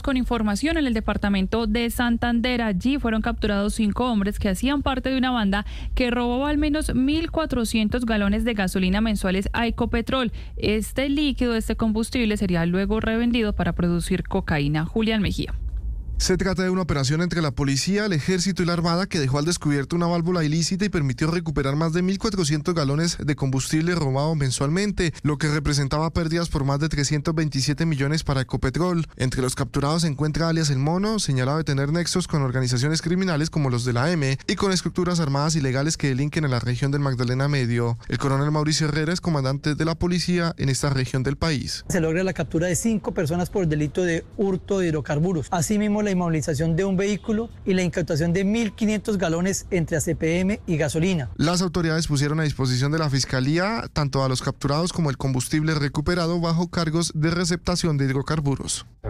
Con información en el departamento de Santander, allí fueron capturados 5 hombres que hacían parte de una banda que robaba al menos 1.400 galones de gasolina mensuales a Ecopetrol. Este líquido, este combustible, sería luego revendido para producir cocaína. Julián Mejía. Se trata de una operación entre la policía, el ejército y la armada que dejó al descubierto una válvula ilícita y permitió recuperar más de 1.400 galones de combustible robado mensualmente, lo que representaba pérdidas por más de 327 millones para Ecopetrol. Entre los capturados se encuentra alias El Mono, señalado de tener nexos con organizaciones criminales como los de la M y con estructuras armadas ilegales que delinquen en la región del Magdalena Medio. El coronel Mauricio Herrera es comandante de la policía en esta región del país. Se logra la captura de 5 personas por delito de hurto de hidrocarburos. Asimismo, la inmovilización de un vehículo y la incautación de 1.500 galones entre ACPM y gasolina. Las autoridades pusieron a disposición de la Fiscalía tanto a los capturados como el combustible recuperado bajo cargos de receptación de hidrocarburos.